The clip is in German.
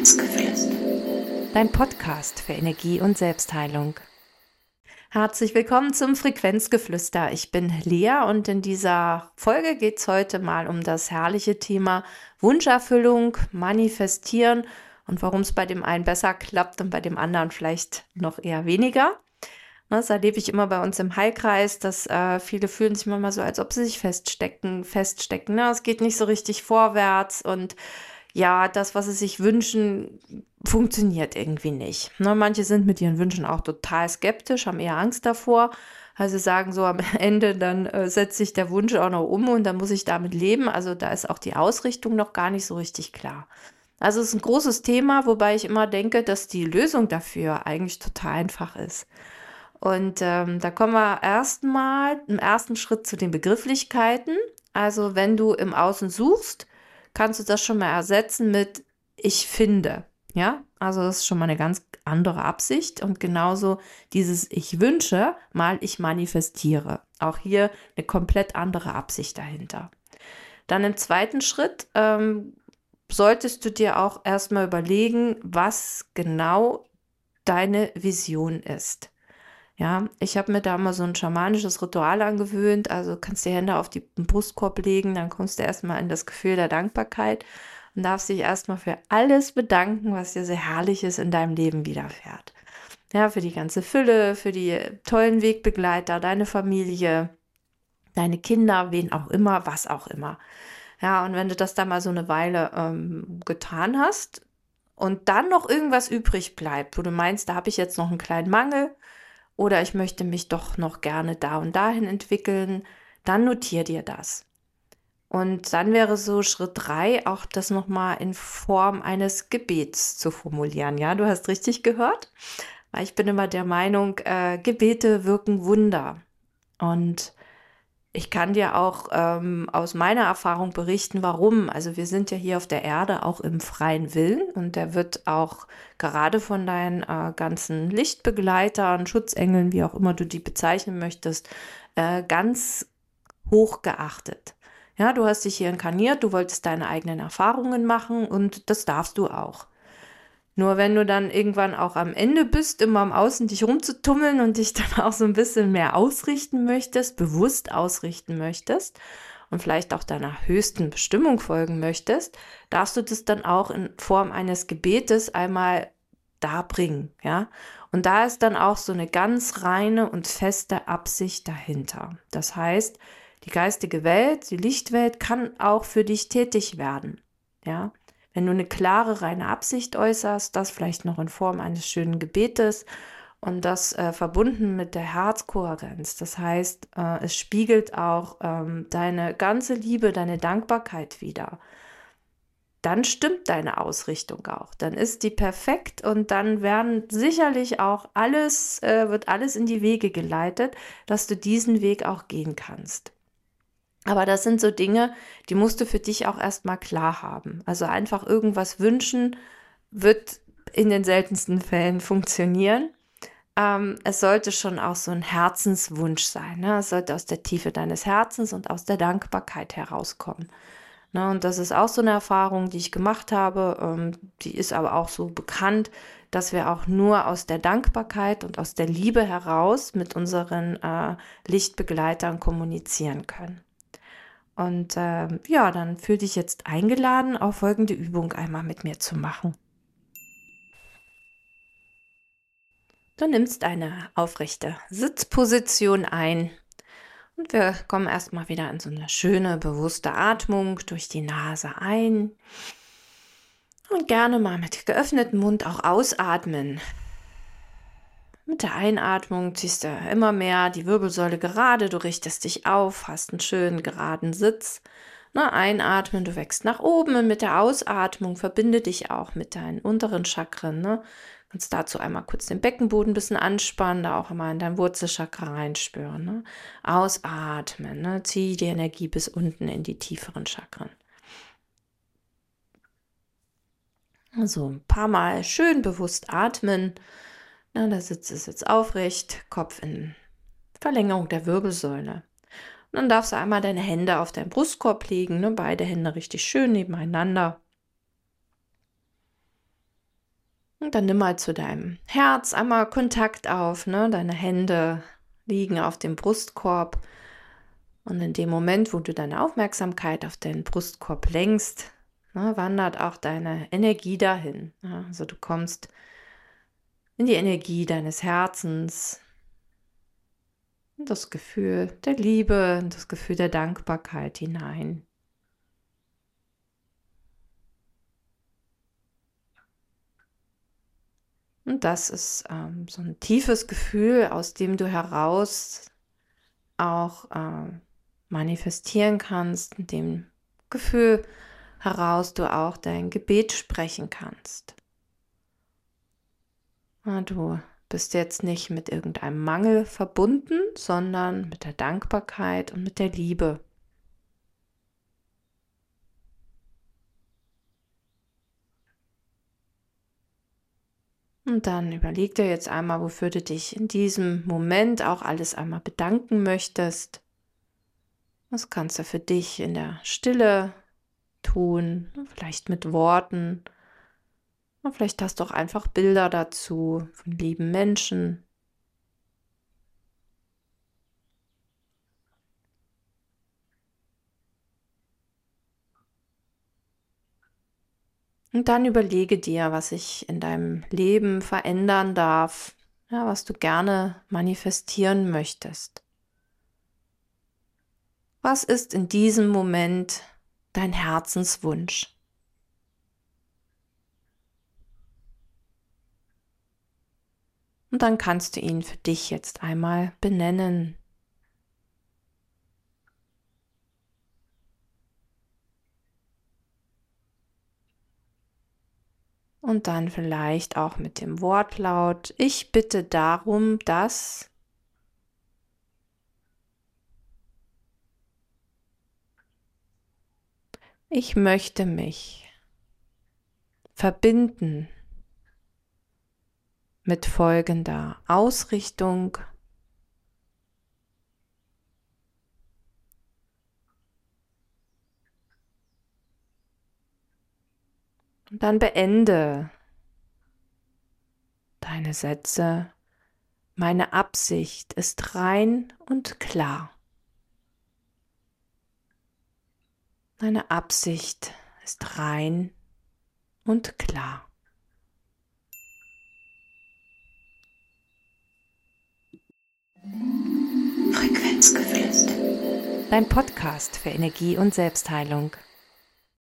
Frequenzgeflüster. Dein Podcast für Energie und Selbstheilung. Herzlich willkommen zum Frequenzgeflüster. Ich bin Lea und in dieser Folge geht es heute mal um das herrliche Thema Wunscherfüllung, Manifestieren und warum es bei dem einen besser klappt und bei dem anderen vielleicht noch eher weniger. Das erlebe ich immer bei uns im Heilkreis, dass viele fühlen sich manchmal so, als ob sie sich feststecken. Ne? Es geht nicht so richtig vorwärts und ja, das, was sie sich wünschen, funktioniert irgendwie nicht. Ne? Manche sind mit ihren Wünschen auch total skeptisch, haben eher Angst davor. Also sagen so am Ende, dann setzt sich der Wunsch auch noch um und dann muss ich damit leben. Also da ist auch die Ausrichtung noch gar nicht so richtig klar. Also es ist ein großes Thema, wobei ich immer denke, dass die Lösung dafür eigentlich total einfach ist. Und da kommen wir erstmal im ersten Schritt zu den Begrifflichkeiten. Also wenn du im Außen suchst, kannst du das schon mal ersetzen mit ich finde. Ja, also das ist schon mal eine ganz andere Absicht. Und genauso dieses ich wünsche, mal ich manifestiere. Auch hier eine komplett andere Absicht dahinter. Dann im zweiten Schritt solltest du dir auch erstmal überlegen, was genau deine Vision ist. Ja, ich habe mir da mal so ein schamanisches Ritual angewöhnt. Also kannst die Hände auf den Brustkorb legen, dann kommst du erstmal in das Gefühl der Dankbarkeit und darfst dich erstmal für alles bedanken, was dir sehr Herrliches in deinem Leben widerfährt. Ja, für die ganze Fülle, für die tollen Wegbegleiter, deine Familie, deine Kinder, wen auch immer, was auch immer. Ja, und wenn du das da mal so eine Weile getan hast und dann noch irgendwas übrig bleibt, wo du meinst, da habe ich jetzt noch einen kleinen Mangel, oder ich möchte mich doch noch gerne da und dahin entwickeln, dann notier dir das. Und dann wäre so Schritt 3, auch das nochmal in Form eines Gebets zu formulieren. Ja, du hast richtig gehört, weil ich bin immer der Meinung, Gebete wirken Wunder. Und ich kann dir auch aus meiner Erfahrung berichten, warum. Also wir sind ja hier auf der Erde auch im freien Willen und der wird auch gerade von deinen ganzen Lichtbegleitern, Schutzengeln, wie auch immer du die bezeichnen möchtest, ganz hoch geachtet. Ja, du hast dich hier inkarniert, du wolltest deine eigenen Erfahrungen machen und das darfst du auch. Nur wenn du dann irgendwann auch am Ende bist, immer am Außen dich rumzutummeln und dich dann auch so ein bisschen mehr ausrichten möchtest, bewusst ausrichten möchtest und vielleicht auch deiner höchsten Bestimmung folgen möchtest, darfst du das dann auch in Form eines Gebetes einmal darbringen, ja? Und da ist dann auch so eine ganz reine und feste Absicht dahinter. Das heißt, die geistige Welt, die Lichtwelt kann auch für dich tätig werden, ja? Wenn du eine klare, reine Absicht äußerst, das vielleicht noch in Form eines schönen Gebetes und das verbunden mit der Herzkohärenz. Das heißt, es spiegelt auch deine ganze Liebe, deine Dankbarkeit wider. Dann stimmt deine Ausrichtung auch. Dann ist die perfekt und dann werden sicherlich auch wird alles in die Wege geleitet, dass du diesen Weg auch gehen kannst. Aber das sind so Dinge, die musst du für dich auch erstmal klar haben. Also einfach irgendwas wünschen, wird in den seltensten Fällen funktionieren. Es sollte schon auch so ein Herzenswunsch sein. Ne? Es sollte aus der Tiefe deines Herzens und aus der Dankbarkeit herauskommen. Ne? Und das ist auch so eine Erfahrung, die ich gemacht habe. Die ist aber auch so bekannt, dass wir auch nur aus der Dankbarkeit und aus der Liebe heraus mit unseren Lichtbegleitern kommunizieren können. Und ja, dann fühl dich jetzt eingeladen, auch folgende Übung einmal mit mir zu machen. Du nimmst eine aufrechte Sitzposition ein und wir kommen erstmal wieder in so eine schöne, bewusste Atmung durch die Nase ein und gerne mal mit geöffnetem Mund auch ausatmen. Mit der Einatmung ziehst du immer mehr die Wirbelsäule gerade, du richtest dich auf, hast einen schönen geraden Sitz. Na, einatmen, du wächst nach oben und mit der Ausatmung verbinde dich auch mit deinen unteren Chakren. Ne? Kannst dazu einmal kurz den Beckenboden ein bisschen anspannen, da auch immer in dein Wurzelchakra reinspüren. Ne? Ausatmen, ne? Zieh die Energie bis unten in die tieferen Chakren. Also ein paar Mal schön bewusst atmen. Na, der Sitz ist jetzt aufrecht, Kopf in Verlängerung der Wirbelsäule. Und dann darfst du einmal deine Hände auf deinen Brustkorb legen, ne? Beide Hände richtig schön nebeneinander. Und dann nimm mal zu deinem Herz einmal Kontakt auf, ne? Deine Hände liegen auf dem Brustkorb. Und in dem Moment, wo du deine Aufmerksamkeit auf den Brustkorb lenkst, ne, wandert auch deine Energie dahin. Ja? Also du kommst in die Energie deines Herzens, in das Gefühl der Liebe, in das Gefühl der Dankbarkeit hinein. Und das ist so ein tiefes Gefühl, aus dem du heraus auch manifestieren kannst, in dem Gefühl heraus du auch dein Gebet sprechen kannst. Du bist jetzt nicht mit irgendeinem Mangel verbunden, sondern mit der Dankbarkeit und mit der Liebe. Und dann überleg dir jetzt einmal, wofür du dich in diesem Moment auch alles einmal bedanken möchtest. Das kannst du für dich in der Stille tun, vielleicht mit Worten. Und vielleicht hast du auch einfach Bilder dazu von lieben Menschen. Und dann überlege dir, was sich in deinem Leben verändern darf, ja, was du gerne manifestieren möchtest. Was ist in diesem Moment dein Herzenswunsch? Und dann kannst du ihn für dich jetzt einmal benennen. Und dann vielleicht auch mit dem Wortlaut: Ich bitte darum, dass. Ich möchte mich verbinden mit folgender Ausrichtung. Und dann beende deine Sätze. Meine Absicht ist rein und klar. Meine Absicht ist rein und klar. Frequenzgeflüster. Dein Podcast für Energie und Selbstheilung.